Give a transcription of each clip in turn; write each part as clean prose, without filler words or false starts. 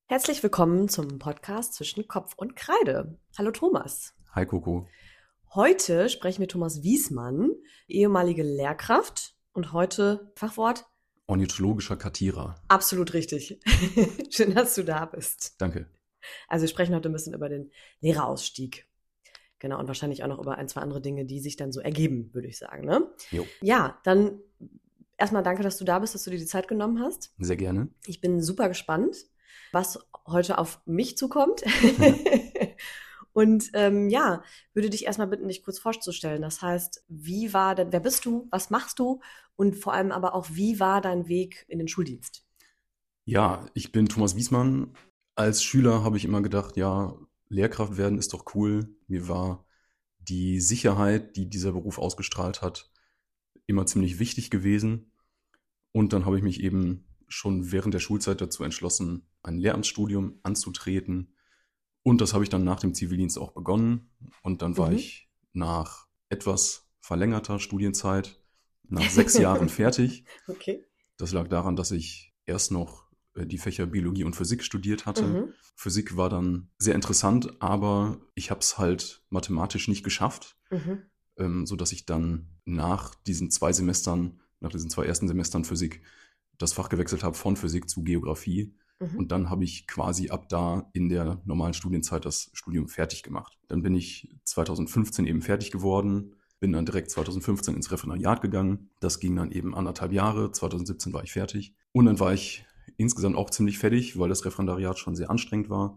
Herzlich willkommen zum Podcast zwischen Kopf und Kreide. Hallo Thomas. Hi Coco. Heute sprechen wir Thomas Wiesmann, ehemalige Lehrkraft und heute Fachwort. Ornithologischer Kartierer. Absolut richtig. Schön, dass du da bist. Danke. Also wir sprechen heute ein bisschen über den Lehrerausstieg. Genau, und wahrscheinlich auch noch über ein, zwei andere Dinge, die sich dann so ergeben, würde ich sagen. Ne? Jo. Ja, dann erstmal danke, dass du da bist, dass du dir die Zeit genommen hast. Sehr gerne. Ich bin super gespannt, was heute auf mich zukommt. Und würde dich erstmal bitten, dich kurz vorzustellen. Das heißt, wer bist du, was machst du und vor allem aber auch, wie war dein Weg in den Schuldienst? Ja, ich bin Thomas Wiesmann. Als Schüler habe ich immer gedacht, ja, Lehrkraft werden ist doch cool. Mir war die Sicherheit, die dieser Beruf ausgestrahlt hat, immer ziemlich wichtig gewesen. Und dann habe ich mich eben schon während der Schulzeit dazu entschlossen, ein Lehramtsstudium anzutreten. Und das habe ich dann nach dem Zivildienst auch begonnen. Und dann war ich nach etwas verlängerter Studienzeit, nach 6 Jahren fertig. Okay. Das lag daran, dass ich erst noch die Fächer Biologie und Physik studiert hatte. Physik war dann sehr interessant, aber ich habe es halt mathematisch nicht geschafft, sodass ich dann nach diesen 2 Semestern, nach diesen 2 ersten Semestern Physik, das Fach gewechselt habe von Physik zu Geografie. Und dann habe ich quasi ab da in der normalen Studienzeit das Studium fertig gemacht. Dann bin ich 2015 eben fertig geworden, bin dann direkt 2015 ins Referendariat gegangen. Das ging dann eben 1,5 Jahre. 2017 war ich fertig. Und dann war ich insgesamt auch ziemlich fertig, weil das Referendariat schon sehr anstrengend war.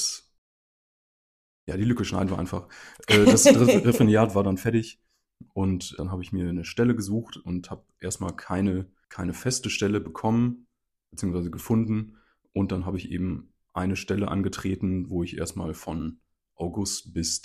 Die Lücke schneiden wir einfach. Das Referendariat war dann fertig. Und dann habe ich mir eine Stelle gesucht und habe erstmal keine feste Stelle bekommen, beziehungsweise gefunden. Und dann habe ich eben eine Stelle angetreten, wo ich erstmal von August bis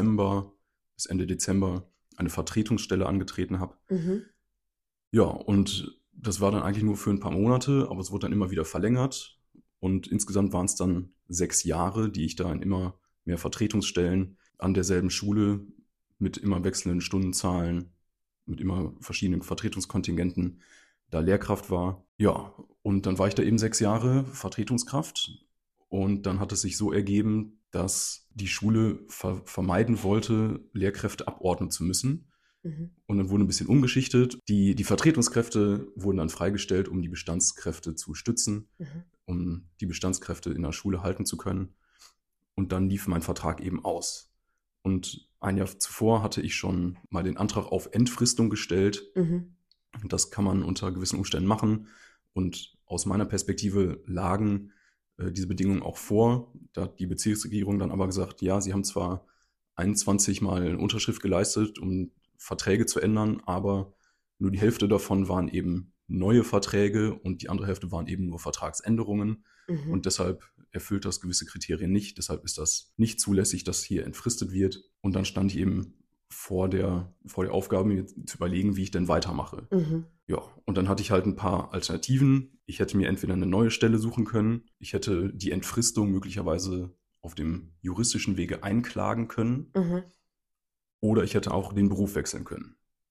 Ende Dezember eine Vertretungsstelle angetreten habe. Ja, und das war dann eigentlich nur für ein paar Monate, aber es wurde dann immer wieder verlängert. Und insgesamt waren es dann 6 Jahre, die ich da in immer mehr Vertretungsstellen an derselben Schule mit immer wechselnden Stundenzahlen, mit immer verschiedenen Vertretungskontingenten da Lehrkraft war. Ja, und dann war ich da eben 6 Jahre Vertretungskraft. Und dann hat es sich so ergeben, dass die Schule vermeiden wollte, Lehrkräfte abordnen zu müssen. Und dann wurde ein bisschen umgeschichtet. Die Vertretungskräfte wurden dann freigestellt, um die Bestandskräfte zu stützen, um die Bestandskräfte in der Schule halten zu können. Und dann lief mein Vertrag eben aus. Und ein Jahr zuvor hatte ich schon mal den Antrag auf Entfristung gestellt. Das kann man unter gewissen Umständen machen. Und aus meiner Perspektive lagen diese Bedingungen auch vor. Da hat die Bezirksregierung dann aber gesagt, ja, sie haben zwar 21 Mal eine Unterschrift geleistet, um Verträge zu ändern, aber nur die Hälfte davon waren eben neue Verträge und die andere Hälfte waren eben nur Vertragsänderungen. Und deshalb erfüllt das gewisse Kriterien nicht. Deshalb ist das nicht zulässig, dass hier entfristet wird. Und dann stand ich eben vor der Aufgabe, mir zu überlegen, wie ich denn weitermache. Ja, und dann hatte ich halt ein paar Alternativen. Ich hätte mir entweder eine neue Stelle suchen können, ich hätte die Entfristung möglicherweise auf dem juristischen Wege einklagen können, oder ich hätte auch den Beruf wechseln können.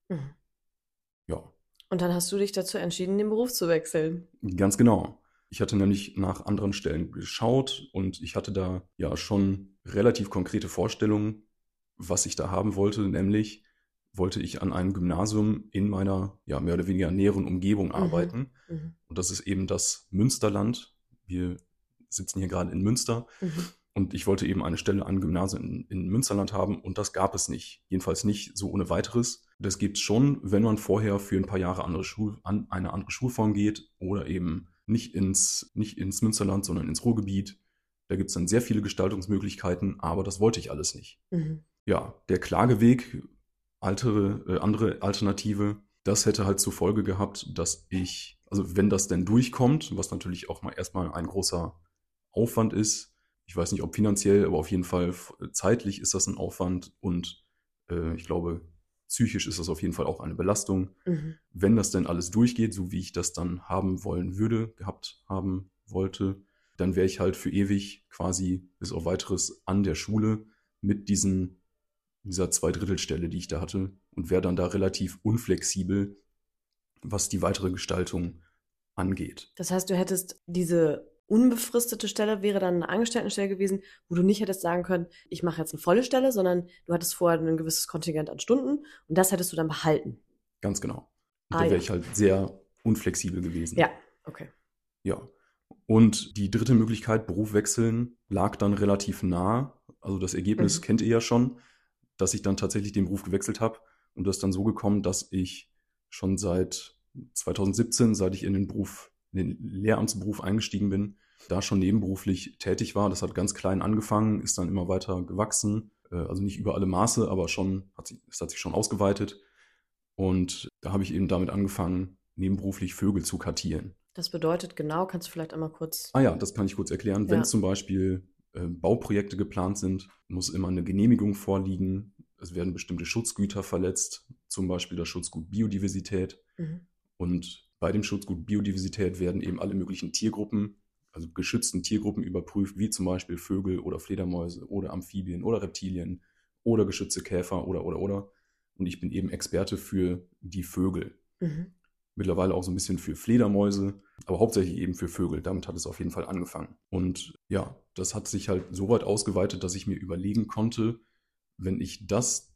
Ja. Und dann hast du dich dazu entschieden, den Beruf zu wechseln. Ganz genau. Ich hatte nämlich nach anderen Stellen geschaut und ich hatte da ja schon relativ konkrete Vorstellungen, was ich da haben wollte, nämlich wollte ich an einem Gymnasium in meiner mehr oder weniger näheren Umgebung arbeiten. Und das ist eben das Münsterland. Wir sitzen hier gerade in Münster. Und ich wollte eben eine Stelle an Gymnasium in Münsterland haben und das gab es nicht. Jedenfalls nicht so ohne weiteres. Das gibt es schon, wenn man vorher für ein paar Jahre an eine andere Schulform geht oder eben nicht ins Münsterland, sondern ins Ruhrgebiet. Da gibt es dann sehr viele Gestaltungsmöglichkeiten, aber das wollte ich alles nicht. Ja, der Klageweg, andere Alternative, das hätte halt zur Folge gehabt, dass ich, also wenn das denn durchkommt, was natürlich auch mal erstmal ein großer Aufwand ist, ich weiß nicht, ob finanziell, aber auf jeden Fall zeitlich ist das ein Aufwand und ich glaube, psychisch ist das auf jeden Fall auch eine Belastung. Wenn das denn alles durchgeht, so wie ich das dann haben wollen würde, gehabt haben wollte, dann wäre ich halt für ewig quasi bis auf weiteres an der Schule mit dieser Zweidrittelstelle, die ich da hatte und wäre dann da relativ unflexibel, was die weitere Gestaltung angeht. Das heißt, du hättest diese unbefristete Stelle wäre dann eine Angestelltenstelle gewesen, wo du nicht hättest sagen können, ich mache jetzt eine volle Stelle, sondern du hattest vorher ein gewisses Kontingent an Stunden und das hättest du dann behalten. Ganz genau. Und Ah, da wäre ja. ich halt sehr unflexibel gewesen. Ja, okay. Ja. Und die dritte Möglichkeit, Beruf wechseln, lag dann relativ nah. Also das Ergebnis kennt ihr ja schon, dass ich dann tatsächlich den Beruf gewechselt habe. Und das ist dann so gekommen, dass ich schon seit 2017, seit ich in den Lehramtsberuf eingestiegen bin, da schon nebenberuflich tätig war. Das hat ganz klein angefangen, ist dann immer weiter gewachsen. Also nicht über alle Maße, aber es hat sich schon ausgeweitet. Und da habe ich eben damit angefangen, nebenberuflich Vögel zu kartieren. Das bedeutet genau, kannst du vielleicht einmal kurz... Ah ja, das kann ich kurz erklären. Wenn zum Beispiel Bauprojekte geplant sind, muss immer eine Genehmigung vorliegen. Es werden bestimmte Schutzgüter verletzt, zum Beispiel das Schutzgut Biodiversität. Und bei dem Schutzgut Biodiversität werden eben alle möglichen Tiergruppen, also geschützten Tiergruppen überprüft, wie zum Beispiel Vögel oder Fledermäuse oder Amphibien oder Reptilien oder geschützte Käfer oder. Und ich bin eben Experte für die Vögel. Mittlerweile auch so ein bisschen für Fledermäuse, aber hauptsächlich eben für Vögel. Damit hat es auf jeden Fall angefangen. Und ja, das hat sich halt so weit ausgeweitet, dass ich mir überlegen konnte, wenn ich das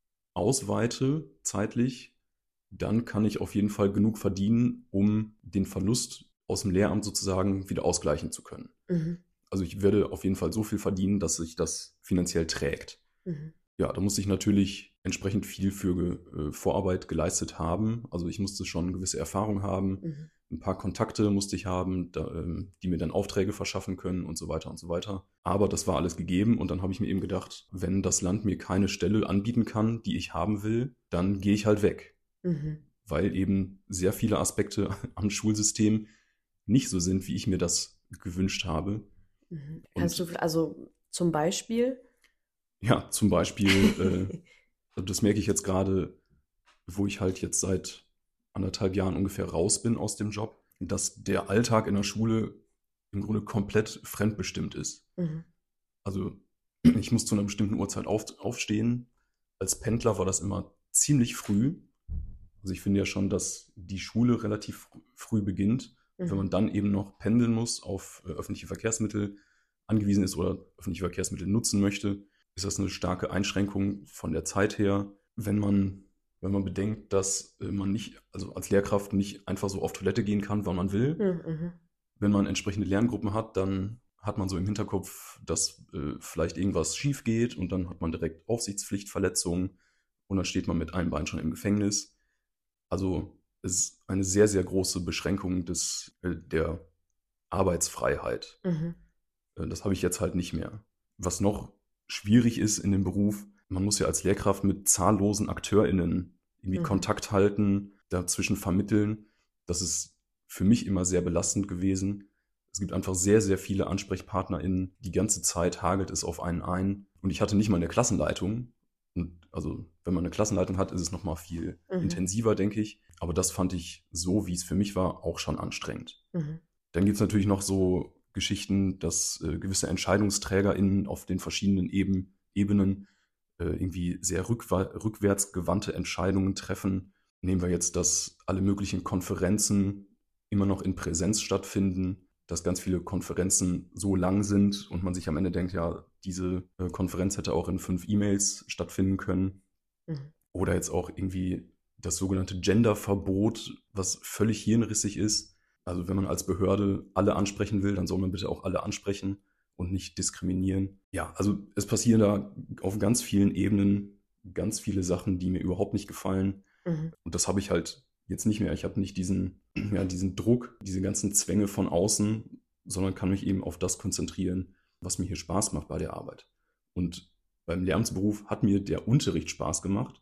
ausweite zeitlich, dann kann ich auf jeden Fall genug verdienen, um den Verlust aus dem Lehramt sozusagen wieder ausgleichen zu können. Also ich werde auf jeden Fall so viel verdienen, dass sich das finanziell trägt. Ja, da musste ich natürlich entsprechend viel für Vorarbeit geleistet haben. Also ich musste schon eine gewisse Erfahrung haben, ein paar Kontakte musste ich haben, die mir dann Aufträge verschaffen können und so weiter und so weiter. Aber das war alles gegeben und dann habe ich mir eben gedacht, wenn das Land mir keine Stelle anbieten kann, die ich haben will, dann gehe ich halt weg. Weil eben sehr viele Aspekte am Schulsystem nicht so sind, wie ich mir das gewünscht habe. Kannst du, also zum Beispiel... Ja, zum Beispiel, das merke ich jetzt gerade, wo ich halt jetzt seit 1,5 Jahren ungefähr raus bin aus dem Job, dass der Alltag in der Schule im Grunde komplett fremdbestimmt ist. Also ich muss zu einer bestimmten Uhrzeit aufstehen. Als Pendler war das immer ziemlich früh. Also ich finde ja schon, dass die Schule relativ früh beginnt. Wenn man dann eben noch pendeln muss, auf öffentliche Verkehrsmittel angewiesen ist oder öffentliche Verkehrsmittel nutzen möchte, ist das eine starke Einschränkung von der Zeit her, wenn man bedenkt, dass man nicht, also als Lehrkraft nicht einfach so auf Toilette gehen kann, wann man will. Wenn man entsprechende Lerngruppen hat, dann hat man so im Hinterkopf, dass vielleicht irgendwas schief geht und dann hat man direkt Aufsichtspflichtverletzungen und dann steht man mit einem Bein schon im Gefängnis. Also es ist eine sehr, sehr große Beschränkung der Arbeitsfreiheit. Das habe ich jetzt halt nicht mehr. Was noch schwierig ist in dem Beruf, man muss ja als Lehrkraft mit zahllosen AkteurInnen irgendwie Kontakt halten, dazwischen vermitteln. Das ist für mich immer sehr belastend gewesen. Es gibt einfach sehr, sehr viele AnsprechpartnerInnen. Die ganze Zeit hagelt es auf einen ein. Und ich hatte nicht mal eine Klassenleitung. Und also, wenn man eine Klassenleitung hat, ist es nochmal viel intensiver, denke ich. Aber das fand ich so, wie es für mich war, auch schon anstrengend. Dann gibt es natürlich noch so Geschichten, dass gewisse EntscheidungsträgerInnen auf den verschiedenen Ebenen irgendwie sehr rückwärtsgewandte Entscheidungen treffen. Nehmen wir jetzt, dass alle möglichen Konferenzen immer noch in Präsenz stattfinden, dass ganz viele Konferenzen so lang sind und man sich am Ende denkt, ja, diese Konferenz hätte auch in 5 E-Mails stattfinden können. Oder jetzt auch irgendwie das sogenannte Genderverbot, was völlig hirnrissig ist. Also wenn man als Behörde alle ansprechen will, dann soll man bitte auch alle ansprechen und nicht diskriminieren. Ja, also es passieren da auf ganz vielen Ebenen ganz viele Sachen, die mir überhaupt nicht gefallen. Und das habe ich halt jetzt nicht mehr. Ich habe nicht diesen Druck, diese ganzen Zwänge von außen, sondern kann mich eben auf das konzentrieren, was mir hier Spaß macht bei der Arbeit. Und beim Lehramtsberuf hat mir der Unterricht Spaß gemacht.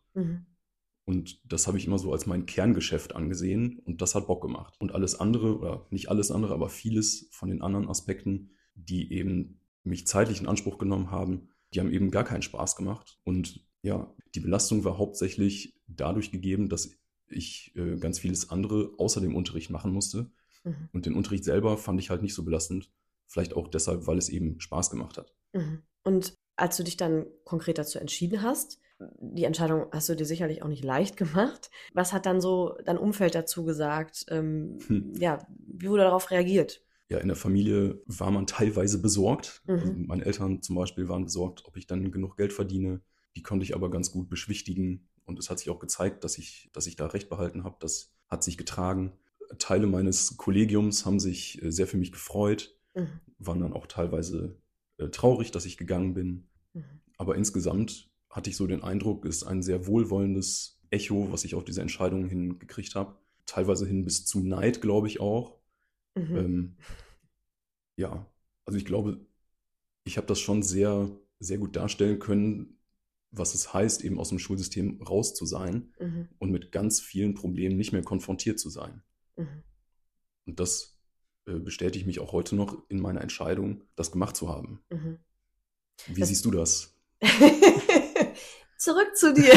Und das habe ich immer so als mein Kerngeschäft angesehen und das hat Bock gemacht. Und alles andere, oder nicht alles andere, aber vieles von den anderen Aspekten, die eben mich zeitlich in Anspruch genommen haben, die haben eben gar keinen Spaß gemacht. Und ja, die Belastung war hauptsächlich dadurch gegeben, dass ich ganz vieles andere außer dem Unterricht machen musste. Und den Unterricht selber fand ich halt nicht so belastend. Vielleicht auch deshalb, weil es eben Spaß gemacht hat. Und als du dich dann konkret dazu entschieden hast, die Entscheidung hast du dir sicherlich auch nicht leicht gemacht. Was hat dann so dein Umfeld dazu gesagt? Ja, wie wurde darauf reagiert? Ja, in der Familie war man teilweise besorgt. Also Mhm. meine Eltern zum Beispiel waren besorgt, ob ich dann genug Geld verdiene. Die konnte ich aber ganz gut beschwichtigen. Und es hat sich auch gezeigt, dass ich da recht behalten habe. Das hat sich getragen. Teile meines Kollegiums haben sich sehr für mich gefreut, Mhm. waren dann auch teilweise traurig, dass ich gegangen bin. Mhm. Aber insgesamt hatte ich so den Eindruck, es ist ein sehr wohlwollendes Echo, was ich auf diese Entscheidung hingekriegt habe. Teilweise hin bis zu Neid, glaube ich auch. Mhm. Ähm, ja, also ich glaube, ich habe das schon sehr, sehr gut darstellen können, was es heißt, eben aus dem Schulsystem raus zu sein Mhm. und mit ganz vielen Problemen nicht mehr konfrontiert zu sein. Mhm. Und das bestätigt mich auch heute noch in meiner Entscheidung, das gemacht zu haben. Mhm. Wie Das siehst du das? Zurück zu dir.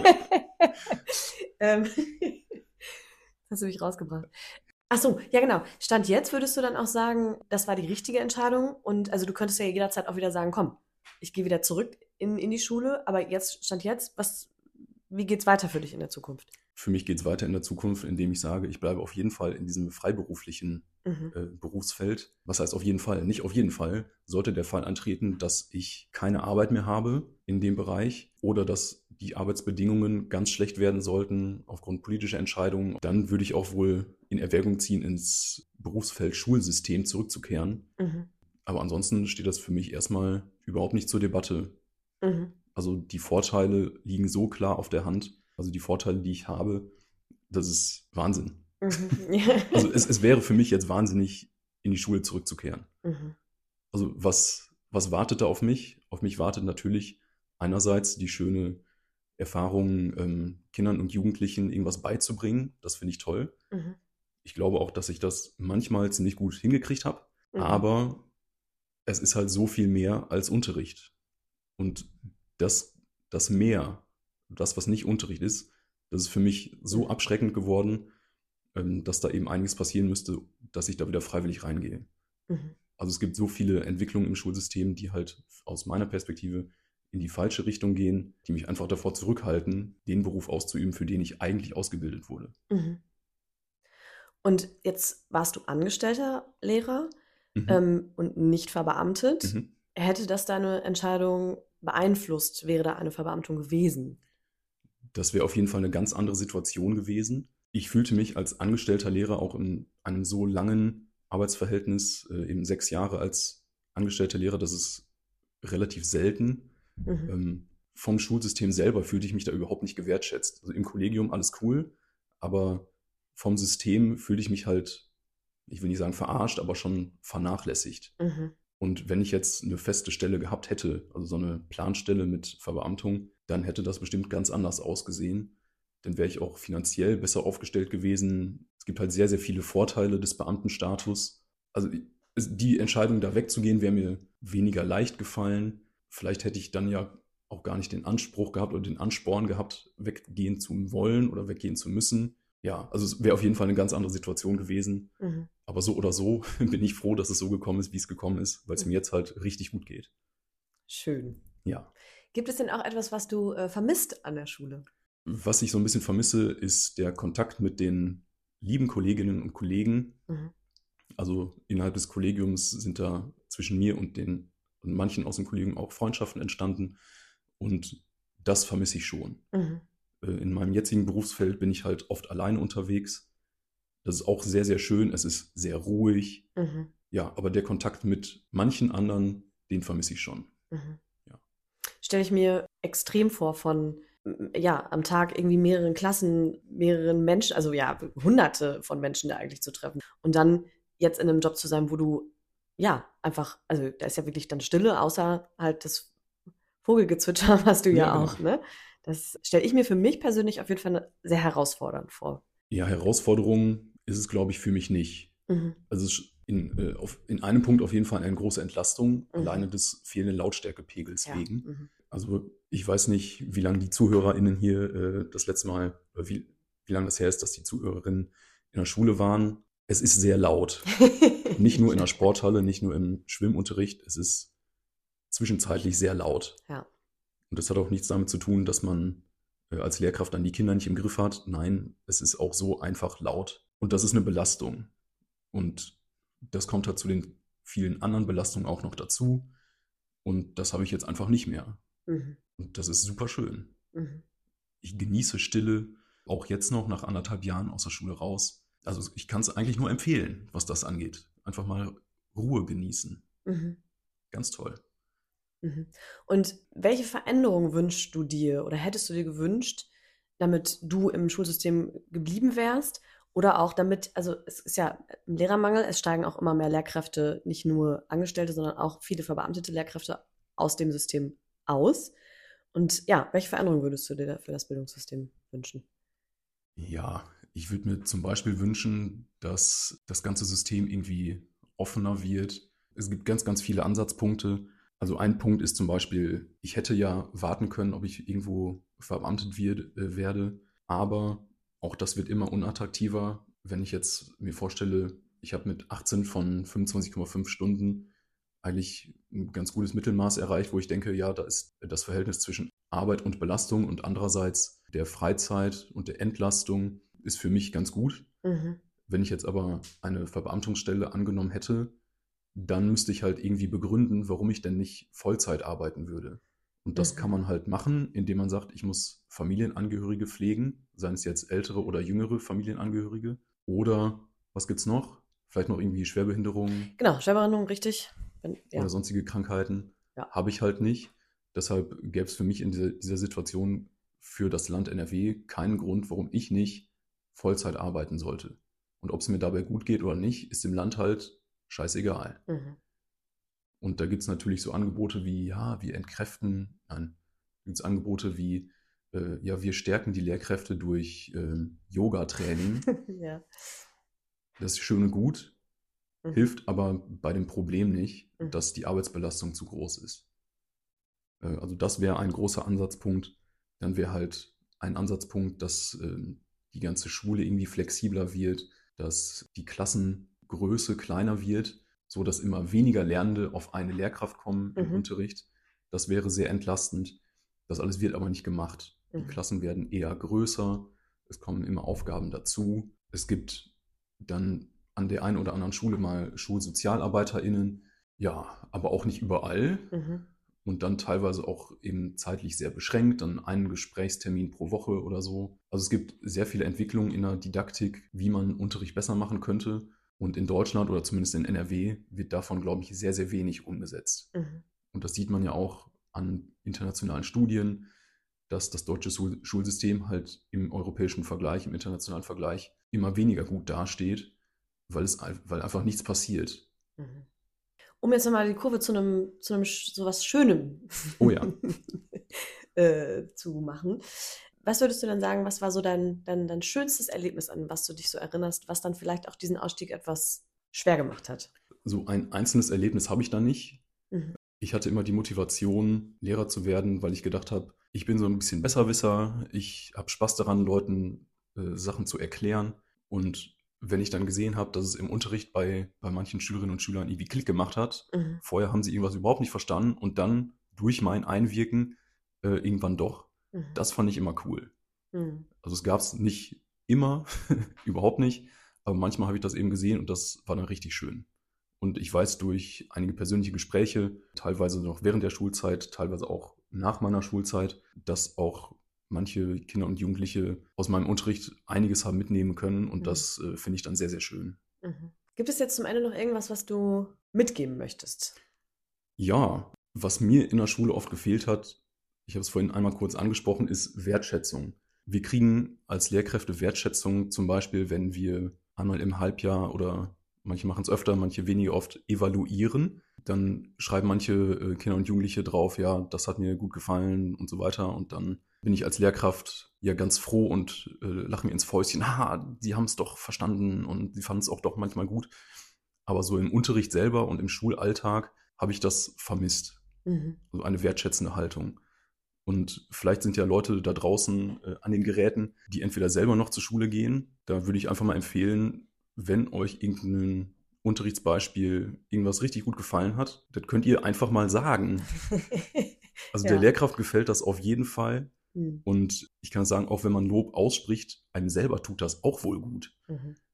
ähm, hast du mich rausgebracht. Ach so, ja genau. Stand jetzt würdest du dann auch sagen, das war die richtige Entscheidung und also du könntest ja jederzeit auch wieder sagen, komm, ich gehe wieder zurück in die Schule, aber jetzt, Stand jetzt, wie geht's weiter für dich in der Zukunft? Für mich geht es weiter in der Zukunft, indem ich sage, ich bleibe auf jeden Fall in diesem freiberuflichen Mhm. Berufsfeld. Was heißt auf jeden Fall? Nicht auf jeden Fall. Sollte der Fall eintreten, dass ich keine Arbeit mehr habe in dem Bereich oder dass die Arbeitsbedingungen ganz schlecht werden sollten aufgrund politischer Entscheidungen, dann würde ich auch wohl in Erwägung ziehen, ins Berufsfeld Schulsystem zurückzukehren. Mhm. Aber ansonsten steht das für mich erstmal überhaupt nicht zur Debatte. Mhm. Also die Vorteile liegen so klar auf der Hand. Also die Vorteile, die ich habe, das ist Wahnsinn. Mhm. Also es wäre für mich jetzt wahnsinnig, in die Schule zurückzukehren. Mhm. Also was wartet da auf mich? Auf mich wartet natürlich einerseits die schöne Erfahrung, Kindern und Jugendlichen irgendwas beizubringen. Das finde ich toll. Mhm. Ich glaube auch, dass ich das manchmal ziemlich gut hingekriegt habe. Mhm. Aber es ist halt so viel mehr als Unterricht. Und das Mehr, das, was nicht Unterricht ist, das ist für mich so Mhm. abschreckend geworden, dass da eben einiges passieren müsste, dass ich da wieder freiwillig reingehe. Mhm. Also es gibt so viele Entwicklungen im Schulsystem, die halt aus meiner Perspektive in die falsche Richtung gehen, die mich einfach davor zurückhalten, den Beruf auszuüben, für den ich eigentlich ausgebildet wurde. Mhm. Und jetzt warst du angestellter Lehrer Mhm. und nicht verbeamtet. Mhm. Hätte das deine Entscheidung beeinflusst? Wäre da eine Verbeamtung gewesen? Das wäre auf jeden Fall eine ganz andere Situation gewesen. Ich fühlte mich als angestellter Lehrer auch in einem so langen Arbeitsverhältnis, eben 6 Jahre als angestellter Lehrer, das ist relativ selten. Mhm. Vom Schulsystem selber fühlte ich mich da überhaupt nicht gewertschätzt. Also im Kollegium alles cool, aber vom System fühlte ich mich halt, ich will nicht sagen verarscht, aber schon vernachlässigt. Mhm. Und wenn ich jetzt eine feste Stelle gehabt hätte, also so eine Planstelle mit Verbeamtung, dann hätte das bestimmt ganz anders ausgesehen. Dann wäre ich auch finanziell besser aufgestellt gewesen. Es gibt halt sehr, sehr viele Vorteile des Beamtenstatus. Also die Entscheidung, da wegzugehen, wäre mir weniger leicht gefallen. Vielleicht hätte ich dann ja auch gar nicht den Anspruch gehabt oder den Ansporn gehabt, weggehen zu wollen oder weggehen zu müssen. Ja, also es wäre auf jeden Fall eine ganz andere Situation gewesen. Mhm. Aber so oder so bin ich froh, dass es so gekommen ist, wie es gekommen ist, weil es mir Mhm. jetzt halt richtig gut geht. Schön. Ja. Gibt es denn auch etwas, was du vermisst an der Schule? Was ich so ein bisschen vermisse, ist der Kontakt mit den lieben Kolleginnen und Kollegen. Mhm. Also innerhalb des Kollegiums sind da zwischen mir und manchen aus dem Kollegium auch Freundschaften entstanden. Und das vermisse ich schon. Mhm. In meinem jetzigen Berufsfeld bin ich halt oft alleine unterwegs. Das ist auch sehr, sehr schön. Es ist sehr ruhig. Mhm. Ja, aber der Kontakt mit manchen anderen, den vermisse ich schon. Mhm. Ja. Stelle ich mir extrem vor von, ja, am Tag irgendwie mehreren Klassen, mehreren Menschen, also ja, hunderte von Menschen da eigentlich zu treffen. Und dann jetzt in einem Job zu sein, wo du, ja, einfach, also da ist ja wirklich dann Stille, außer halt das Vogelgezwitscher, hast du Ja, ja genau. auch, ne? Das stelle ich mir für mich persönlich auf jeden Fall sehr herausfordernd vor. Ja, Herausforderung ist es, glaube ich, für mich nicht. Mhm. Also es ist in einem Punkt auf jeden Fall eine große Entlastung, Mhm. alleine des fehlenden Lautstärkepegels Ja. wegen. Mhm. Also ich weiß nicht, wie lange die ZuhörerInnen hier das letzte Mal, oder wie lange das her ist, dass die ZuhörerInnen in der Schule waren. Es ist sehr laut. Nicht nur in der Sporthalle, nicht nur im Schwimmunterricht. Es ist zwischenzeitlich sehr laut. Ja. Und das hat auch nichts damit zu tun, dass man als Lehrkraft dann die Kinder nicht im Griff hat. Nein, es ist auch so einfach laut. Und das ist eine Belastung. Und Das kommt halt zu den vielen anderen Belastungen auch noch dazu. Und das habe ich jetzt einfach nicht mehr. Mhm. Und das ist super schön. Mhm. Ich genieße Stille, auch jetzt noch nach 1,5 Jahren aus der Schule raus. Also ich kann es eigentlich nur empfehlen, was das angeht. Einfach mal Ruhe genießen. Mhm. Ganz toll. Mhm. Und welche Veränderung wünschst du dir oder hättest du dir gewünscht, damit du im Schulsystem geblieben wärst? Oder auch damit, also es ist ja ein Lehrermangel, es steigen auch immer mehr Lehrkräfte, nicht nur Angestellte, sondern auch viele verbeamtete Lehrkräfte aus dem System aus. Und ja, welche Veränderung würdest du dir da für das Bildungssystem wünschen? Ja, ich würde mir zum Beispiel wünschen, dass das ganze System irgendwie offener wird. Es gibt ganz, ganz viele Ansatzpunkte. Also ein Punkt ist zum Beispiel, ich hätte ja warten können, ob ich irgendwo werde, aber auch das wird immer unattraktiver. Wenn ich jetzt mir vorstelle, ich habe mit 18 von 25,5 Stunden eigentlich ein ganz gutes Mittelmaß erreicht, wo ich denke, ja, da ist das Verhältnis zwischen Arbeit und Belastung und andererseits der Freizeit und der Entlastung ist für mich ganz gut. Mhm. Wenn ich jetzt aber eine Verbeamtungsstelle angenommen hätte, dann müsste ich halt irgendwie begründen, warum ich denn nicht Vollzeit arbeiten würde. Und das kann Mhm. man halt machen, indem man sagt, ich muss Familienangehörige pflegen, seien es jetzt ältere oder jüngere Familienangehörige. Oder was gibt's noch? Vielleicht noch irgendwie Schwerbehinderungen Genau, Schwerbehandlung, richtig. oder Ja, sonstige Krankheiten. ja. Habe ich halt nicht. Deshalb gäbe es für mich in dieser Situation für das Land NRW keinen Grund, warum ich nicht Vollzeit arbeiten sollte. Und ob es mir dabei gut geht oder nicht, ist dem Land halt scheißegal. Mhm. Und da gibt es natürlich so Angebote wie, ja, wir entkräften, nein, gibt es Angebote wie, ja, wir stärken die Lehrkräfte durch Yoga-Training. Ja. Das ist schön und gut, Mhm. hilft aber bei dem Problem nicht, Mhm. dass die Arbeitsbelastung zu groß ist. Also das wäre ein großer Ansatzpunkt. Dann wäre halt ein Ansatzpunkt, dass die ganze Schule irgendwie flexibler wird, dass die Klassengröße kleiner wird, so dass immer weniger Lernende auf eine Lehrkraft kommen im Mhm. Unterricht. Das wäre sehr entlastend. Das alles wird aber nicht gemacht. Die Mhm. Klassen werden eher größer. Es kommen immer Aufgaben dazu. Es gibt dann an der einen oder anderen Schule mal SchulsozialarbeiterInnen, ja, aber auch nicht überall Mhm. und dann teilweise auch eben zeitlich sehr beschränkt, dann einen Gesprächstermin pro Woche oder so. Also es gibt sehr viele Entwicklungen in der Didaktik, wie man Unterricht besser machen könnte. Und in Deutschland oder zumindest in NRW wird davon, glaube ich, sehr, sehr wenig umgesetzt. Mhm. Und das sieht man ja auch an internationalen Studien, dass das deutsche Schulsystem halt im europäischen Vergleich, im internationalen Vergleich immer weniger gut dasteht, weil einfach nichts passiert. Mhm. Um jetzt nochmal die Kurve zu einem sowas Schönem Oh ja, zu machen. Was würdest du denn sagen, was war so dein schönstes Erlebnis, an was du dich so erinnerst, was dann vielleicht auch diesen Ausstieg etwas schwer gemacht hat? so ein einzelnes Erlebnis habe ich da nicht. Mhm. Ich hatte immer die Motivation, Lehrer zu werden, weil ich gedacht habe, ich bin so ein bisschen Besserwisser, ich habe Spaß daran, Leuten Sachen zu erklären. Und wenn ich dann gesehen habe, dass es im Unterricht bei manchen Schülerinnen und Schülern irgendwie Klick gemacht hat, Mhm. vorher haben sie irgendwas überhaupt nicht verstanden und dann durch mein Einwirken irgendwann doch, Mhm. das fand ich immer cool. Mhm. Also es gab es nicht immer, überhaupt nicht, aber manchmal habe ich das eben gesehen und das war dann richtig schön. Und ich weiß durch einige persönliche Gespräche, teilweise noch während der Schulzeit, teilweise auch nach meiner Schulzeit, dass auch manche Kinder und Jugendliche aus meinem Unterricht einiges haben mitnehmen können und Mhm. das finde ich dann sehr, sehr schön. Mhm. Gibt es jetzt zum Ende noch irgendwas, was du mitgeben möchtest? Ja, was mir in der Schule oft gefehlt hat, ich habe es vorhin einmal kurz angesprochen, ist Wertschätzung. Wir kriegen als Lehrkräfte Wertschätzung, zum Beispiel, wenn wir einmal im Halbjahr oder manche machen es öfter, manche weniger oft evaluieren. Dann schreiben manche Kinder und Jugendliche drauf, ja, das hat mir gut gefallen und so weiter. Und dann bin ich als Lehrkraft ja ganz froh und lache mir ins Fäustchen, haha, die haben es doch verstanden und sie fanden es auch doch manchmal gut. Aber so im Unterricht selber und im Schulalltag habe ich das vermisst. Mhm. Also eine wertschätzende Haltung. Und vielleicht sind ja Leute da draußen an den Geräten, die entweder selber noch zur Schule gehen. Da würde ich einfach mal empfehlen, wenn euch irgendein Unterrichtsbeispiel irgendwas richtig gut gefallen hat, das könnt ihr einfach mal sagen. Also der Ja. Lehrkraft gefällt das auf jeden Fall. Mhm. Und ich kann sagen, auch wenn man Lob ausspricht, einem selber tut das auch wohl gut. Mhm.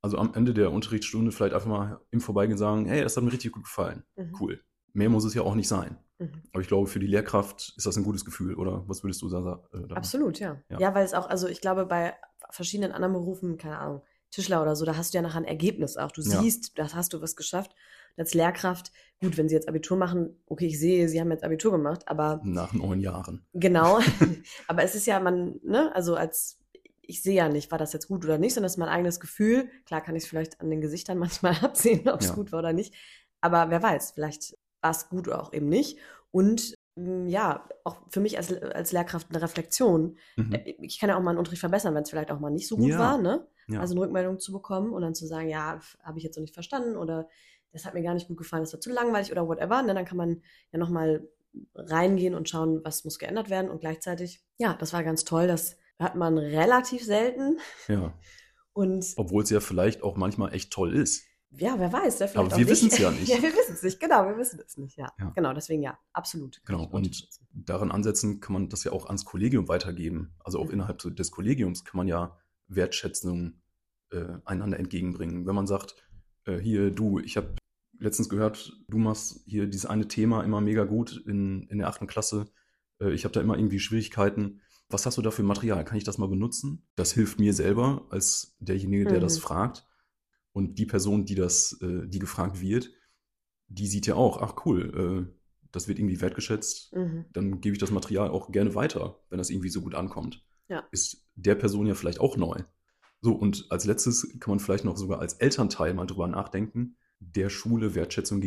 Also am Ende der Unterrichtsstunde vielleicht einfach mal im Vorbeigehen sagen, hey, das hat mir richtig gut gefallen. Cool. Mehr muss es ja auch nicht sein. Aber ich glaube, für die Lehrkraft ist das ein gutes Gefühl, oder was würdest du sagen? Absolut, ja. Ja, weil es auch, also ich glaube, bei verschiedenen anderen Berufen, keine Ahnung, Tischler oder so, da hast du ja nachher ein Ergebnis auch. Du siehst, da hast du was geschafft. Und als Lehrkraft, gut, wenn sie jetzt Abitur machen, okay, ich sehe, sie haben jetzt Abitur gemacht, aber nach 9 Jahren. Genau. Aber es ist ja, also ich sehe ja nicht, war das jetzt gut oder nicht, sondern es ist mein eigenes Gefühl. Klar kann ich es vielleicht an den Gesichtern manchmal absehen, ob es gut war oder nicht. Aber wer weiß, vielleicht war es gut oder auch eben nicht. Und ja, auch für mich als Lehrkraft eine Reflexion. Ich kann ja auch mal einen Unterricht verbessern, wenn es vielleicht auch mal nicht so gut war, ne? Ja. Also eine Rückmeldung zu bekommen und dann zu sagen, ja, habe ich jetzt noch nicht verstanden oder das hat mir gar nicht gut gefallen, das war zu langweilig oder whatever. Und dann kann man ja nochmal reingehen und schauen, was muss geändert werden. Und gleichzeitig, ja, das war ganz toll. Das hört man relativ selten. Ja. Und obwohl es ja vielleicht auch manchmal echt toll ist. Ja, wer weiß. Vielleicht aber wir wissen es ja nicht. Ja, wir wissen es nicht. Genau, wir wissen es nicht. Ja. Genau, deswegen ja, absolut. Genau, und daran ansetzen kann man das ja auch ans Kollegium weitergeben. Also auch innerhalb des Kollegiums kann man ja Wertschätzung einander entgegenbringen. Wenn man sagt, hier, du, ich habe letztens gehört, du machst hier dieses eine Thema immer mega gut in der 8. Klasse. Ich habe da immer irgendwie Schwierigkeiten. Was hast du da für Material? Kann ich das mal benutzen? Das hilft mir selber als derjenige, der das fragt. Und die Person, die gefragt wird, die sieht ja auch, ach cool, das wird irgendwie wertgeschätzt. Dann gebe ich das Material auch gerne weiter, wenn das irgendwie so gut ankommt. Ja. Ist der Person ja vielleicht auch neu. So, und als letztes kann man vielleicht noch sogar als Elternteil mal drüber nachdenken, der Schule Wertschätzung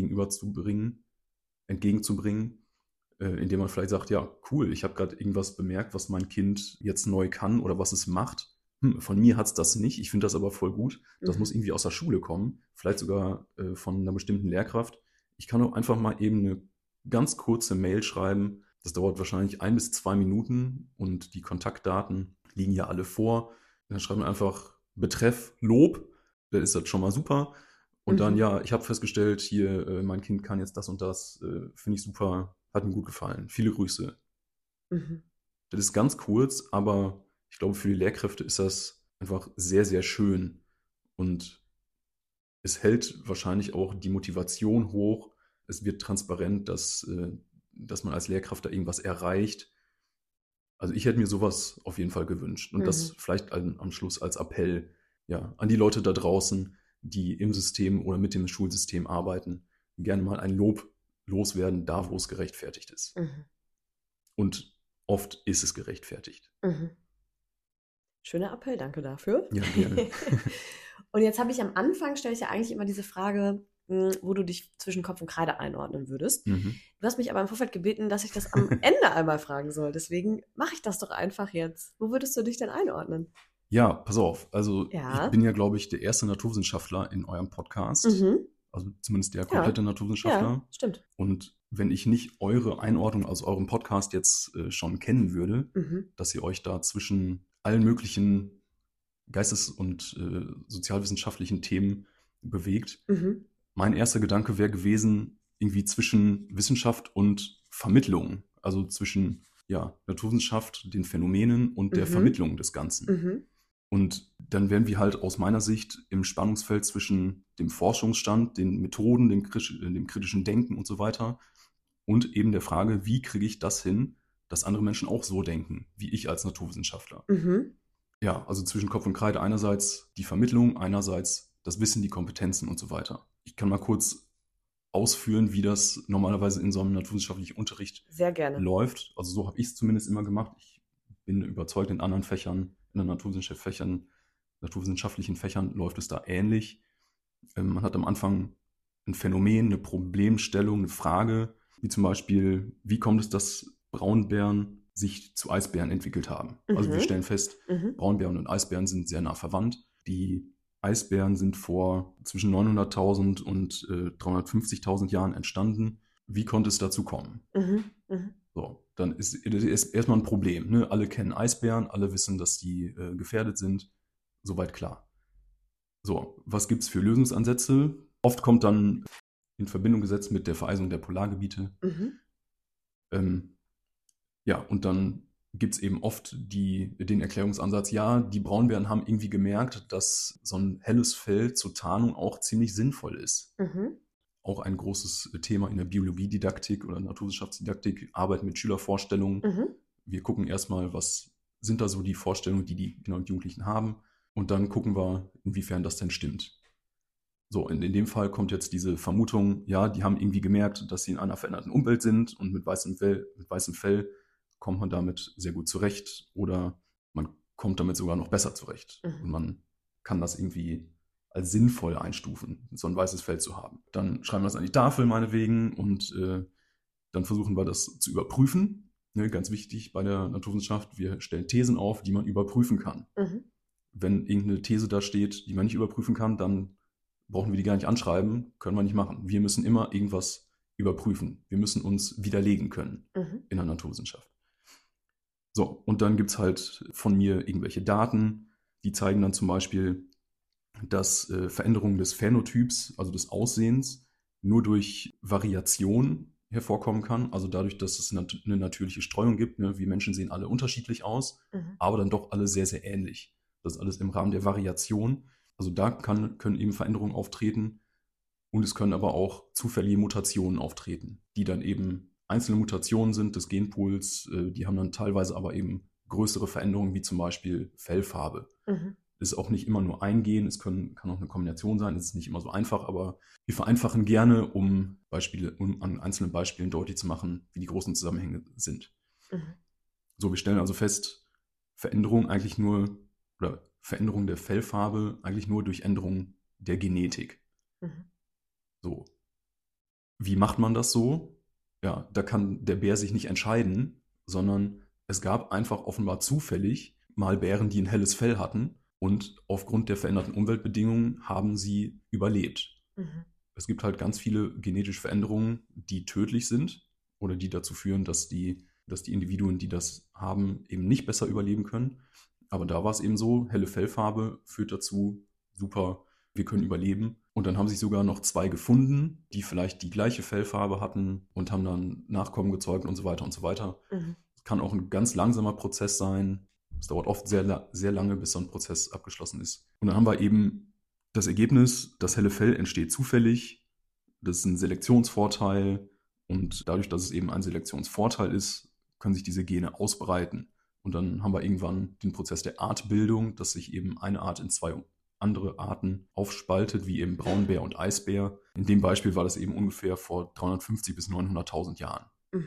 entgegenzubringen, indem man vielleicht sagt, ja, cool, ich habe gerade irgendwas bemerkt, was mein Kind jetzt neu kann oder was es macht. Von mir hat es das nicht, ich finde das aber voll gut. Das muss irgendwie aus der Schule kommen, vielleicht sogar von einer bestimmten Lehrkraft. Ich kann auch einfach mal eben eine ganz kurze Mail schreiben. Das dauert wahrscheinlich 1 bis 2 Minuten und die Kontaktdaten liegen ja alle vor. Dann schreibt man einfach Betreff Lob, dann ist das schon mal super. Und dann, ja, ich habe festgestellt, hier, mein Kind kann jetzt das und das, finde ich super, hat mir gut gefallen. Viele Grüße. Das ist ganz kurz, aber ich glaube, für die Lehrkräfte ist das einfach sehr, sehr schön. Und es hält wahrscheinlich auch die Motivation hoch. Es wird transparent, dass man als Lehrkraft da irgendwas erreicht. Also ich hätte mir sowas auf jeden Fall gewünscht. Und das vielleicht am Schluss als Appell, ja, an die Leute da draußen, die im System oder mit dem Schulsystem arbeiten, gerne mal ein Lob loswerden, da wo es gerechtfertigt ist. Und oft ist es gerechtfertigt. Schöner Appell, danke dafür. Ja, gerne. Und jetzt habe ich am Anfang, stelle ich ja eigentlich immer diese Frage, wo du dich zwischen Kopf und Kreide einordnen würdest. Du hast mich aber im Vorfeld gebeten, dass ich das am Ende einmal fragen soll. Deswegen mache ich das doch einfach jetzt. Wo würdest du dich denn einordnen? Ja, pass auf. Also ich bin ja, glaube ich, der erste Naturwissenschaftler in eurem Podcast. Also zumindest der komplette Naturwissenschaftler. Ja, stimmt. Und wenn ich nicht eure Einordnung aus eurem Podcast jetzt schon kennen würde, dass ihr euch da zwischen allen möglichen geistes- und sozialwissenschaftlichen Themen bewegt, mein erster Gedanke wäre gewesen, irgendwie zwischen Wissenschaft und Vermittlung. Also zwischen Naturwissenschaft, den Phänomenen und der Vermittlung des Ganzen. Und dann wären wir halt aus meiner Sicht im Spannungsfeld zwischen dem Forschungsstand, den Methoden, dem kritischen Denken und so weiter und eben der Frage, wie kriege ich das hin, dass andere Menschen auch so denken, wie ich als Naturwissenschaftler. Ja, also zwischen Kopf und Kreide einerseits die Vermittlung, einerseits das Wissen, die Kompetenzen und so weiter. Ich kann mal kurz ausführen, wie das normalerweise in so einem naturwissenschaftlichen Unterricht Sehr gerne läuft. Also so habe ich es zumindest immer gemacht. Ich bin überzeugt, in anderen Fächern, in den naturwissenschaftlichen Fächern läuft es da ähnlich. Man hat am Anfang ein Phänomen, eine Problemstellung, eine Frage, wie zum Beispiel, wie kommt es, dass Braunbären sich zu Eisbären entwickelt haben? Also wir stellen fest, Braunbären und Eisbären sind sehr nah verwandt. Die Eisbären sind vor zwischen 900.000 und 350.000 Jahren entstanden. Wie konnte es dazu kommen? So, dann ist erstmal ein Problem. Ne? Alle kennen Eisbären, alle wissen, dass die gefährdet sind. Soweit klar. So, was gibt es für Lösungsansätze? Oft kommt dann in Verbindung gesetzt mit der Vereisung der Polargebiete. Und dann gibt es eben oft den Erklärungsansatz, ja, die Braunbären haben irgendwie gemerkt, dass so ein helles Fell zur Tarnung auch ziemlich sinnvoll ist. Auch ein großes Thema in der Biologiedidaktik oder Naturwissenschaftsdidaktik, Arbeit mit Schülervorstellungen. Wir gucken erstmal, was sind da so die Vorstellungen, die Kinder und Jugendlichen haben, und dann gucken wir, inwiefern das denn stimmt. So, in dem Fall kommt jetzt diese Vermutung, ja, die haben irgendwie gemerkt, dass sie in einer veränderten Umwelt sind, und mit weißem Fell kommt man damit sehr gut zurecht, oder man kommt damit sogar noch besser zurecht. Und man kann das irgendwie als sinnvoll einstufen, so ein weißes Fell zu haben. Dann schreiben wir das an die Tafel meinetwegen, und dann versuchen wir das zu überprüfen. Ne, ganz wichtig bei der Naturwissenschaft, wir stellen Thesen auf, die man überprüfen kann. Wenn irgendeine These da steht, die man nicht überprüfen kann, dann brauchen wir die gar nicht anschreiben, können wir nicht machen. Wir müssen immer irgendwas überprüfen. Wir müssen uns widerlegen können in der Naturwissenschaft. So, und dann gibt es halt von mir irgendwelche Daten, die zeigen dann zum Beispiel, dass Veränderungen des Phänotyps, also des Aussehens, nur durch Variation hervorkommen kann. Also dadurch, dass es eine natürliche Streuung gibt. Ne? Wir Menschen sehen alle unterschiedlich aus, aber dann doch alle sehr, sehr ähnlich. Das ist alles im Rahmen der Variation. Also da können eben Veränderungen auftreten, und es können aber auch zufällige Mutationen auftreten, die dann eben einzelne Mutationen sind des Genpools, die haben dann teilweise aber eben größere Veränderungen, wie zum Beispiel Fellfarbe. Es ist auch nicht immer nur ein Gen, es kann auch eine Kombination sein, es ist nicht immer so einfach, aber wir vereinfachen gerne, um an einzelnen Beispielen deutlich zu machen, wie die großen Zusammenhänge sind. So, wir stellen also fest, Veränderung der Fellfarbe eigentlich nur durch Änderung der Genetik. So. Wie macht man das so? Ja, da kann der Bär sich nicht entscheiden, sondern es gab einfach offenbar zufällig mal Bären, die ein helles Fell hatten, und aufgrund der veränderten Umweltbedingungen haben sie überlebt. Es gibt halt ganz viele genetische Veränderungen, die tödlich sind oder die dazu führen, dass die Individuen, die das haben, eben nicht besser überleben können. Aber da war es eben so, helle Fellfarbe führt dazu, super, wir können überleben. Und dann haben sich sogar noch 2 gefunden, die vielleicht die gleiche Fellfarbe hatten und haben dann Nachkommen gezeugt und so weiter und so weiter. Es kann auch ein ganz langsamer Prozess sein. Es dauert oft sehr, sehr lange, bis so ein Prozess abgeschlossen ist. Und dann haben wir eben das Ergebnis, das helle Fell entsteht zufällig. Das ist ein Selektionsvorteil. Und dadurch, dass es eben ein Selektionsvorteil ist, können sich diese Gene ausbreiten. Und dann haben wir irgendwann den Prozess der Artbildung, dass sich eben eine Art in 2 andere Arten aufspaltet, wie eben Braunbär und Eisbär. In dem Beispiel war das eben ungefähr vor 350 bis 900.000 Jahren.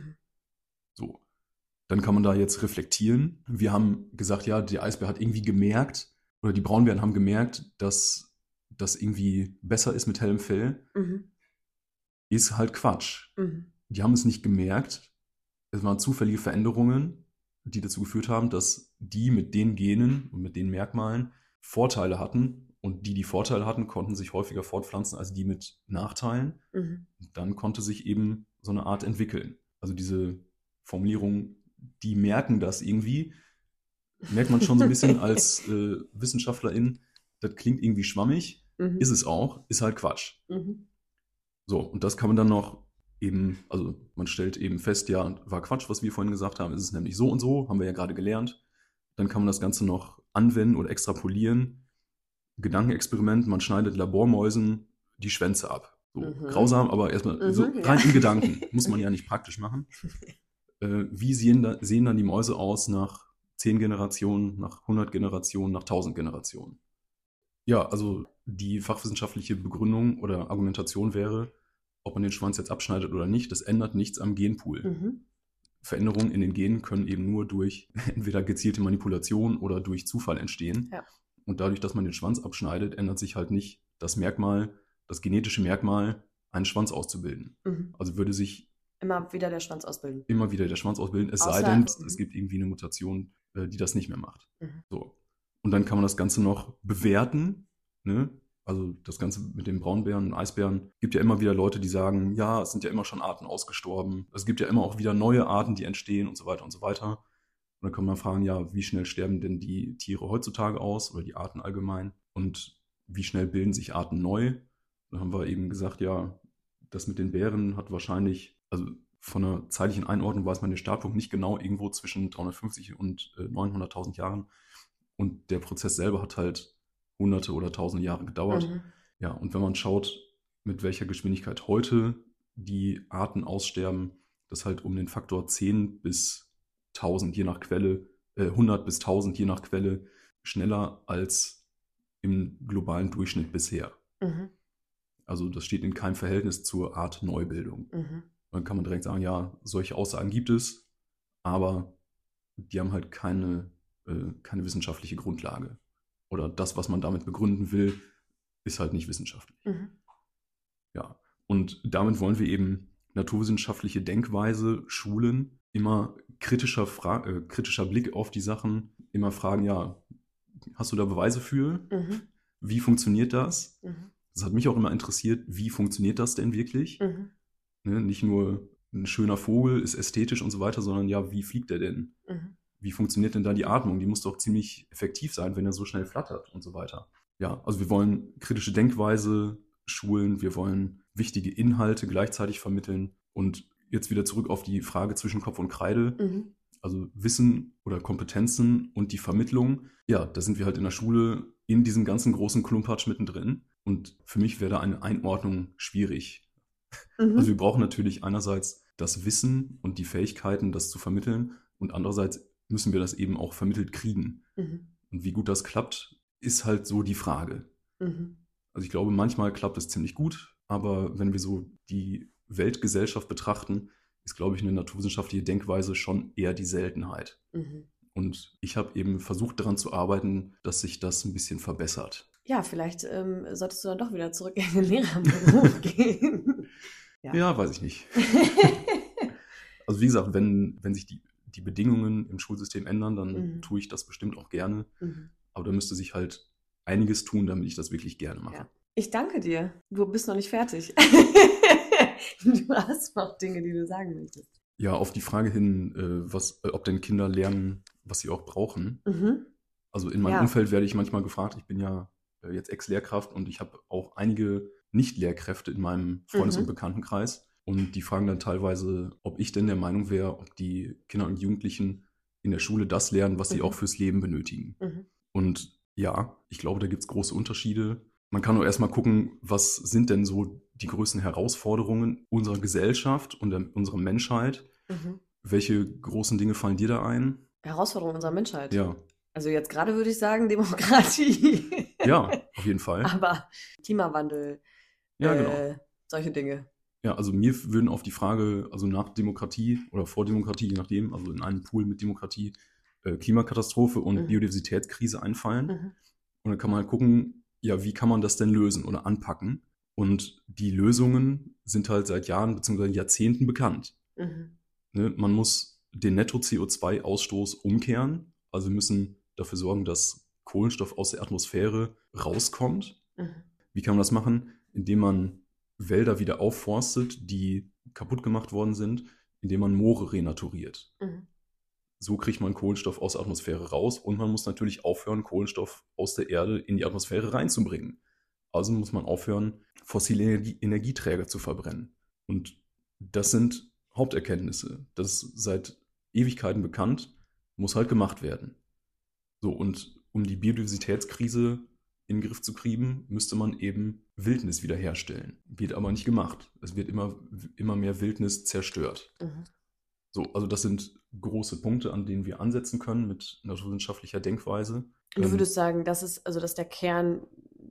So. Dann kann man da jetzt reflektieren. Wir haben gesagt, ja, der Eisbär hat irgendwie gemerkt, oder die Braunbären haben gemerkt, dass das irgendwie besser ist mit hellem Fell. Ist halt Quatsch. Die haben es nicht gemerkt. Es waren zufällige Veränderungen, die dazu geführt haben, dass die mit den Genen und mit den Merkmalen Vorteile hatten, und die Vorteile hatten, konnten sich häufiger fortpflanzen als die mit Nachteilen. Dann konnte sich eben so eine Art entwickeln. Also diese Formulierung, die merken das irgendwie, merkt man schon so ein bisschen als Wissenschaftlerin, das klingt irgendwie schwammig, ist es auch, ist halt Quatsch. So, und das kann man dann noch eben, also man stellt eben fest, ja, war Quatsch, was wir vorhin gesagt haben, ist es nämlich so und so, haben wir ja gerade gelernt. Dann kann man das Ganze noch anwenden oder extrapolieren. Gedankenexperiment, man schneidet Labormäusen die Schwänze ab. So, grausam, aber erstmal so rein in Gedanken. Muss man ja nicht praktisch machen. Wie sehen dann die Mäuse aus nach 10 Generationen, nach 100 Generationen, nach 1000 Generationen? Ja, also die fachwissenschaftliche Begründung oder Argumentation wäre, ob man den Schwanz jetzt abschneidet oder nicht, das ändert nichts am Genpool. Veränderungen in den Genen können eben nur durch entweder gezielte Manipulation oder durch Zufall entstehen. Ja. Und dadurch, dass man den Schwanz abschneidet, ändert sich halt nicht das Merkmal, das genetische Merkmal, einen Schwanz auszubilden. Also würde sich immer wieder der Schwanz ausbilden. Es sei denn, es gibt irgendwie eine Mutation, die das nicht mehr macht. So. Und dann kann man das Ganze noch bewerten. Ne? Also das Ganze mit den Braunbären und Eisbären. Gibt ja immer wieder Leute, die sagen, ja, es sind ja immer schon Arten ausgestorben. Es gibt ja immer auch wieder neue Arten, die entstehen und so weiter und so weiter. Und dann kann man fragen, ja, wie schnell sterben denn die Tiere heutzutage aus oder die Arten allgemein? Und wie schnell bilden sich Arten neu? Dann haben wir eben gesagt, ja, das mit den Bären hat wahrscheinlich, also von der zeitlichen Einordnung weiß man den Startpunkt nicht genau, irgendwo zwischen 350 und 900.000 Jahren. Und der Prozess selber hat halt Hunderte oder Tausende Jahre gedauert. Ja, und wenn man schaut, mit welcher Geschwindigkeit heute die Arten aussterben, das halt um den Faktor 10 bis 1000 je nach Quelle, 100 bis 1000 je nach Quelle, schneller als im globalen Durchschnitt bisher. Also das steht in keinem Verhältnis zur Art Neubildung. Dann kann man direkt sagen, ja, solche Aussagen gibt es, aber die haben halt keine wissenschaftliche Grundlage. Oder das, was man damit begründen will, ist halt nicht wissenschaftlich. Ja, und damit wollen wir eben naturwissenschaftliche Denkweise schulen, immer kritischer Blick auf die Sachen, immer fragen, ja, hast du da Beweise für? Wie funktioniert das? Das hat mich auch immer interessiert, wie funktioniert das denn wirklich? Ne, nicht nur ein schöner Vogel ist ästhetisch und so weiter, sondern ja, wie fliegt der denn? Wie funktioniert denn da die Atmung? Die muss doch ziemlich effektiv sein, wenn er so schnell flattert und so weiter. Ja, also wir wollen kritische Denkweise schulen, wir wollen wichtige Inhalte gleichzeitig vermitteln und jetzt wieder zurück auf die Frage zwischen Kopf und Kreide. Also Wissen oder Kompetenzen und die Vermittlung. Ja, da sind wir halt in der Schule in diesem ganzen großen Klumpatsch mittendrin und für mich wäre da eine Einordnung schwierig. Also wir brauchen natürlich einerseits das Wissen und die Fähigkeiten, das zu vermitteln und andererseits müssen wir das eben auch vermittelt kriegen. Und wie gut das klappt, ist halt so die Frage. Also ich glaube, manchmal klappt es ziemlich gut, aber wenn wir so die Weltgesellschaft betrachten, ist, glaube ich, eine naturwissenschaftliche Denkweise schon eher die Seltenheit. Und ich habe eben versucht, daran zu arbeiten, dass sich das ein bisschen verbessert. Ja, vielleicht solltest du dann doch wieder zurück in den Lehrerberuf gehen. Ja, weiß ich nicht. Also wie gesagt, wenn sich die Bedingungen im Schulsystem ändern, dann tue ich das bestimmt auch gerne. Aber da müsste sich halt einiges tun, damit ich das wirklich gerne mache. Ja. Ich danke dir. Du bist noch nicht fertig. Du hast noch Dinge, die du sagen möchtest. Ja, auf die Frage hin, ob denn Kinder lernen, was sie auch brauchen. Also in meinem Umfeld werde ich manchmal gefragt, ich bin ja jetzt Ex-Lehrkraft und ich habe auch einige Nicht-Lehrkräfte in meinem Freundes- und Bekanntenkreis. Und die fragen dann teilweise, ob ich denn der Meinung wäre, ob die Kinder und Jugendlichen in der Schule das lernen, was sie auch fürs Leben benötigen. Und ja, ich glaube, da gibt es große Unterschiede. Man kann nur erstmal gucken, was sind denn so die größten Herausforderungen unserer Gesellschaft und unserer Menschheit. Welche großen Dinge fallen dir da ein? Herausforderungen unserer Menschheit? Ja. Also jetzt gerade würde ich sagen Demokratie. Ja, auf jeden Fall. Aber Klimawandel, ja, genau. Solche Dinge. Ja, also mir würden auf die Frage, also nach Demokratie oder vor Demokratie, je nachdem, also in einem Pool mit Demokratie, Klimakatastrophe und Biodiversitätskrise einfallen. Und dann kann man halt gucken, ja, wie kann man das denn lösen oder anpacken? Und die Lösungen sind halt seit Jahren bzw. Jahrzehnten bekannt. Ne, man muss den Netto-CO2-Ausstoß umkehren. Also wir müssen dafür sorgen, dass Kohlenstoff aus der Atmosphäre rauskommt. Wie kann man das machen? Indem man Wälder wieder aufforstet, die kaputt gemacht worden sind, indem man Moore renaturiert. So kriegt man Kohlenstoff aus der Atmosphäre raus und man muss natürlich aufhören, Kohlenstoff aus der Erde in die Atmosphäre reinzubringen. Also muss man aufhören, fossile Energieträger zu verbrennen. Und das sind Haupterkenntnisse. Das ist seit Ewigkeiten bekannt, muss halt gemacht werden. So, und um die Biodiversitätskrise in den Griff zu kriegen, müsste man eben Wildnis wiederherstellen. Wird aber nicht gemacht. Es wird immer mehr Wildnis zerstört. So, also das sind große Punkte, an denen wir ansetzen können mit naturwissenschaftlicher Denkweise. Und du würdest sagen, das ist der Kern,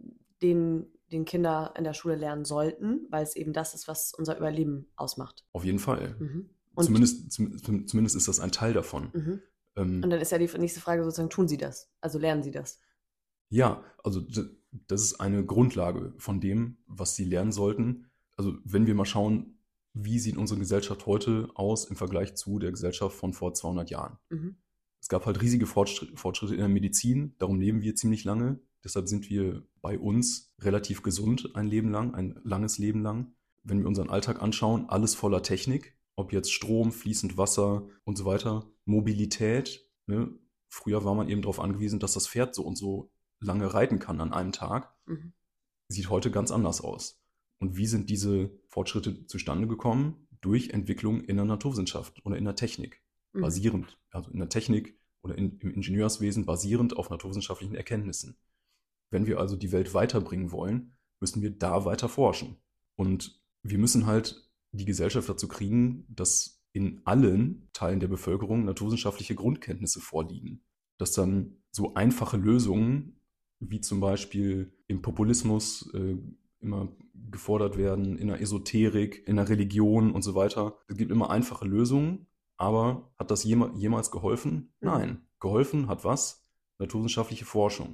den Kinder in der Schule lernen sollten, weil es eben das ist, was unser Überleben ausmacht. Auf jeden Fall. Und zumindest ist das ein Teil davon. Und dann ist ja die nächste Frage sozusagen, tun sie das? Also lernen sie das? Ja, also das ist eine Grundlage von dem, was sie lernen sollten. Also wenn wir mal schauen, wie sieht unsere Gesellschaft heute aus im Vergleich zu der Gesellschaft von vor 200 Jahren. Es gab halt riesige Fortschritte in der Medizin, darum leben wir ziemlich lange. Deshalb sind wir bei uns relativ gesund ein Leben lang, ein langes Leben lang. Wenn wir unseren Alltag anschauen, alles voller Technik, ob jetzt Strom, fließend Wasser und so weiter, Mobilität. Ne? Früher war man eben darauf angewiesen, dass das Pferd so und so lange reiten kann an einem Tag. Sieht heute ganz anders aus. Und wie sind diese Fortschritte zustande gekommen? durch Entwicklung in der Naturwissenschaft oder in der Technik, basierend, also in der Technik oder im Ingenieurswesen basierend auf naturwissenschaftlichen Erkenntnissen. Wenn wir also die Welt weiterbringen wollen, müssen wir da weiter forschen. Und wir müssen halt die Gesellschaft dazu kriegen, dass in allen Teilen der Bevölkerung naturwissenschaftliche Grundkenntnisse vorliegen. Dass dann so einfache Lösungen, wie zum Beispiel im Populismus immer gefordert werden, in der Esoterik, in der Religion und so weiter. Es gibt immer einfache Lösungen, aber hat das jemals geholfen? Nein. Geholfen hat was? Naturwissenschaftliche Forschung.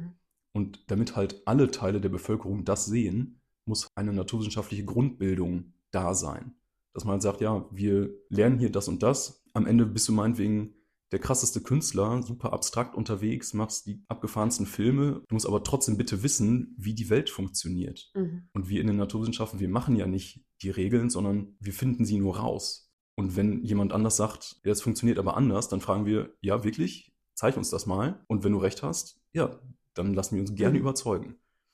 Und damit halt alle Teile der Bevölkerung das sehen, muss eine naturwissenschaftliche Grundbildung da sein. Dass man halt sagt, ja, wir lernen hier das und das. Am Ende bist du meinetwegen der krasseste Künstler, super abstrakt unterwegs, machst die abgefahrensten Filme. Du musst aber trotzdem bitte wissen, wie die Welt funktioniert. Und wir in den Naturwissenschaften, wir machen ja nicht die Regeln, sondern wir finden sie nur raus. Und wenn jemand anders sagt, ja, es funktioniert aber anders, dann fragen wir, ja, wirklich? Zeig uns das mal. Und wenn du recht hast, ja, dann lassen wir uns gerne überzeugen.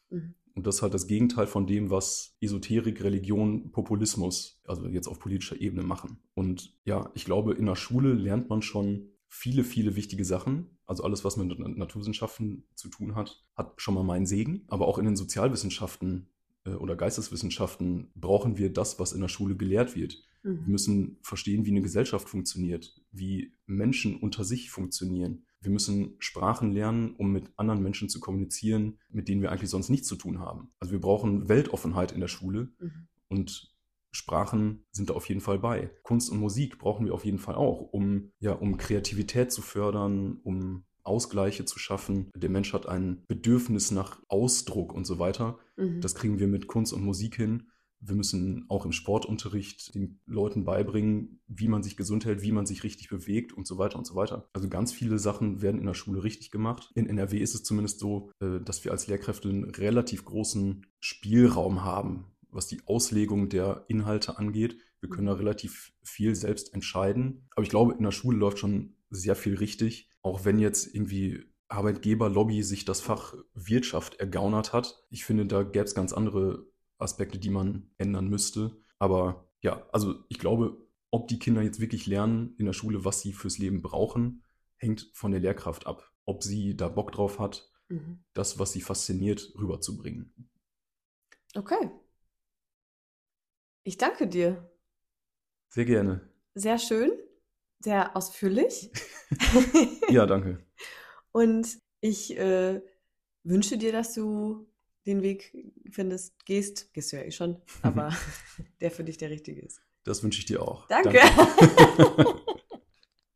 Und das ist halt das Gegenteil von dem, was Esoterik, Religion, Populismus, also jetzt auf politischer Ebene machen. Und ja, ich glaube, in der Schule lernt man schon viele, viele wichtige Sachen. Also alles, was mit Naturwissenschaften zu tun hat, hat schon mal meinen Segen. Aber auch in den Sozialwissenschaften oder Geisteswissenschaften brauchen wir das, was in der Schule gelehrt wird. Wir müssen verstehen, wie eine Gesellschaft funktioniert, wie Menschen unter sich funktionieren. Wir müssen Sprachen lernen, um mit anderen Menschen zu kommunizieren, mit denen wir eigentlich sonst nichts zu tun haben. Also wir brauchen Weltoffenheit in der Schule und Sprachen sind da auf jeden Fall bei. Kunst und Musik brauchen wir auf jeden Fall auch, um Kreativität zu fördern, um Ausgleiche zu schaffen. Der Mensch hat ein Bedürfnis nach Ausdruck und so weiter. Das kriegen wir mit Kunst und Musik hin. Wir müssen auch im Sportunterricht den Leuten beibringen, wie man sich gesund hält, wie man sich richtig bewegt und so weiter und so weiter. Also ganz viele Sachen werden in der Schule richtig gemacht. In NRW ist es zumindest so, dass wir als Lehrkräfte einen relativ großen Spielraum haben, was die Auslegung der Inhalte angeht. Wir können da relativ viel selbst entscheiden. Aber ich glaube, in der Schule läuft schon sehr viel richtig, auch wenn jetzt irgendwie Arbeitgeberlobby sich das Fach Wirtschaft ergaunert hat. Ich finde, da gäbe es ganz andere Aspekte, die man ändern müsste. Aber ja, also ich glaube, ob die Kinder jetzt wirklich lernen in der Schule, was sie fürs Leben brauchen, hängt von der Lehrkraft ab. Ob sie da Bock drauf hat, das, was sie fasziniert, rüberzubringen. Okay. Ich danke dir. Sehr gerne. Sehr schön, sehr ausführlich. Ja, danke. Und ich wünsche dir, dass du den Weg findest, gehst du ja eh schon, aber der für dich der richtige ist. Das wünsche ich dir auch. Danke.